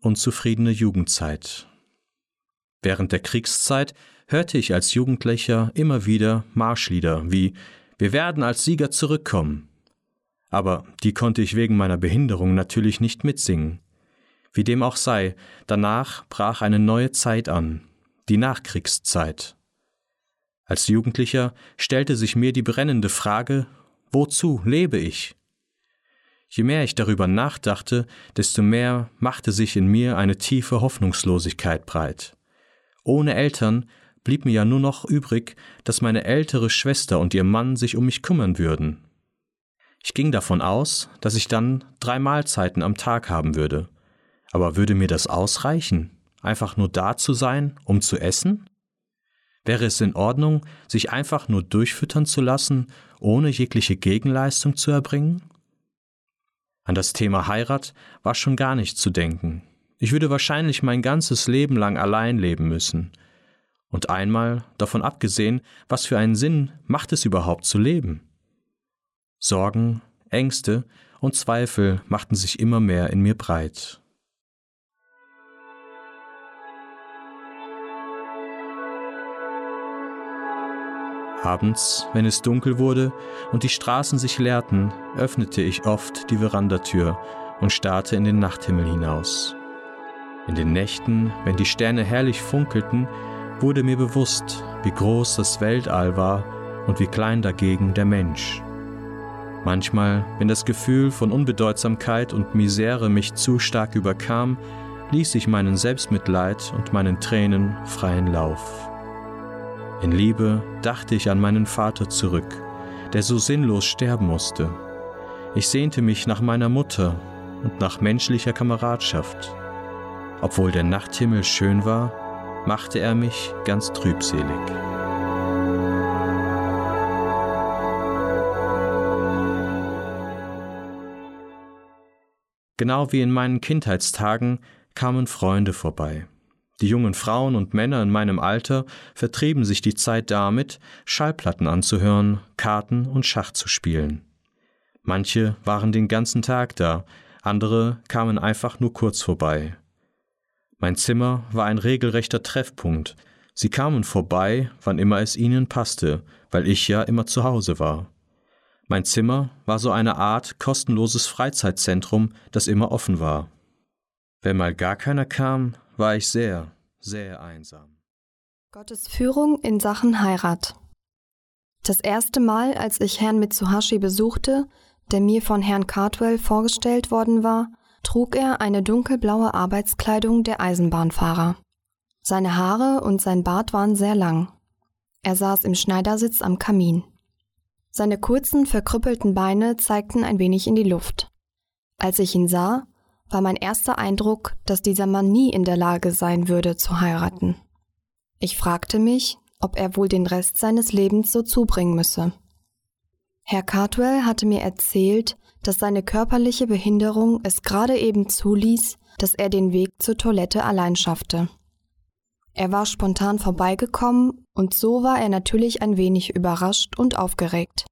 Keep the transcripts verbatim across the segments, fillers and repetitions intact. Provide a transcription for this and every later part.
unzufriedene Jugendzeit. Während der Kriegszeit hörte ich als Jugendlicher immer wieder Marschlieder wie »Wir werden als Sieger zurückkommen«. Aber die konnte ich wegen meiner Behinderung natürlich nicht mitsingen. Wie dem auch sei, danach brach eine neue Zeit an, die Nachkriegszeit. Als Jugendlicher stellte sich mir die brennende Frage, wozu lebe ich? Je mehr ich darüber nachdachte, desto mehr machte sich in mir eine tiefe Hoffnungslosigkeit breit. Ohne Eltern blieb mir ja nur noch übrig, dass meine ältere Schwester und ihr Mann sich um mich kümmern würden. Ich ging davon aus, dass ich dann drei Mahlzeiten am Tag haben würde. Aber würde mir das ausreichen, einfach nur da zu sein, um zu essen? Wäre es in Ordnung, sich einfach nur durchfüttern zu lassen, ohne jegliche Gegenleistung zu erbringen? An das Thema Heirat war schon gar nicht zu denken. Ich würde wahrscheinlich mein ganzes Leben lang allein leben müssen. Und einmal, davon abgesehen, was für einen Sinn macht es überhaupt zu leben? Sorgen, Ängste und Zweifel machten sich immer mehr in mir breit. Abends, wenn es dunkel wurde und die Straßen sich leerten, öffnete ich oft die Verandatür und starrte in den Nachthimmel hinaus. In den Nächten, wenn die Sterne herrlich funkelten, wurde mir bewusst, wie groß das Weltall war und wie klein dagegen der Mensch. Manchmal, wenn das Gefühl von Unbedeutsamkeit und Misere mich zu stark überkam, ließ ich meinen Selbstmitleid und meinen Tränen freien Lauf. In Liebe dachte ich an meinen Vater zurück, der so sinnlos sterben musste. Ich sehnte mich nach meiner Mutter und nach menschlicher Kameradschaft. Obwohl der Nachthimmel schön war, machte er mich ganz trübselig. Genau wie in meinen Kindheitstagen kamen Freunde vorbei. Die jungen Frauen und Männer in meinem Alter vertrieben sich die Zeit damit, Schallplatten anzuhören, Karten und Schach zu spielen. Manche waren den ganzen Tag da, andere kamen einfach nur kurz vorbei. Mein Zimmer war ein regelrechter Treffpunkt. Sie kamen vorbei, wann immer es ihnen passte, weil ich ja immer zu Hause war. Mein Zimmer war so eine Art kostenloses Freizeitzentrum, das immer offen war. Wenn mal gar keiner kam, war ich sehr, sehr einsam. Gottes Führung in Sachen Heirat. Das erste Mal, als ich Herrn Mitsuhashi besuchte, der mir von Herrn Cardwell vorgestellt worden war, trug er eine dunkelblaue Arbeitskleidung der Eisenbahnfahrer. Seine Haare und sein Bart waren sehr lang. Er saß im Schneidersitz am Kamin. Seine kurzen, verkrüppelten Beine zeigten ein wenig in die Luft. Als ich ihn sah, war mein erster Eindruck, dass dieser Mann nie in der Lage sein würde, zu heiraten. Ich fragte mich, ob er wohl den Rest seines Lebens so zubringen müsse. Herr Cardwell hatte mir erzählt, dass seine körperliche Behinderung es gerade eben zuließ, dass er den Weg zur Toilette allein schaffte. Er war spontan vorbeigekommen und so war er natürlich ein wenig überrascht und aufgeregt.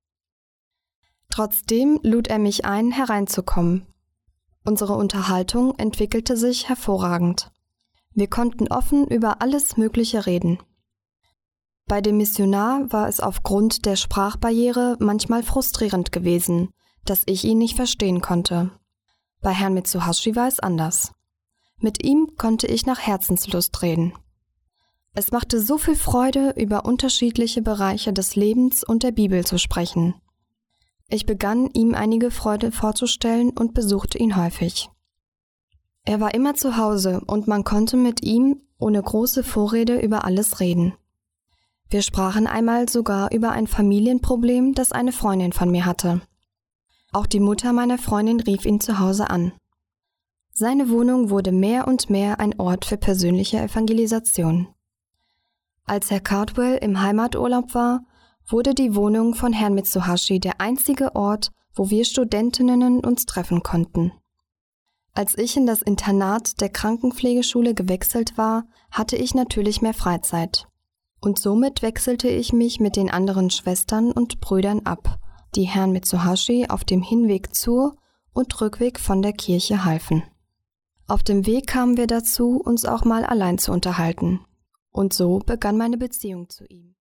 Trotzdem lud er mich ein, hereinzukommen. Unsere Unterhaltung entwickelte sich hervorragend. Wir konnten offen über alles Mögliche reden. Bei dem Missionar war es aufgrund der Sprachbarriere manchmal frustrierend gewesen, dass ich ihn nicht verstehen konnte. Bei Herrn Mitsuhashi war es anders. Mit ihm konnte ich nach Herzenslust reden. Es machte so viel Freude, über unterschiedliche Bereiche des Lebens und der Bibel zu sprechen. Ich begann, ihm einige Freude vorzustellen und besuchte ihn häufig. Er war immer zu Hause und man konnte mit ihm ohne große Vorrede über alles reden. Wir sprachen einmal sogar über ein Familienproblem, das eine Freundin von mir hatte. Auch die Mutter meiner Freundin rief ihn zu Hause an. Seine Wohnung wurde mehr und mehr ein Ort für persönliche Evangelisation. Als Herr Cardwell im Heimaturlaub war, wurde die Wohnung von Herrn Mitsuhashi der einzige Ort, wo wir Studentinnen uns treffen konnten. Als ich in das Internat der Krankenpflegeschule gewechselt war, hatte ich natürlich mehr Freizeit. Und somit wechselte ich mich mit den anderen Schwestern und Brüdern ab, die Herrn Mitsuhashi auf dem Hinweg zur und Rückweg von der Kirche halfen. Auf dem Weg kamen wir dazu, uns auch mal allein zu unterhalten. Und so begann meine Beziehung zu ihm.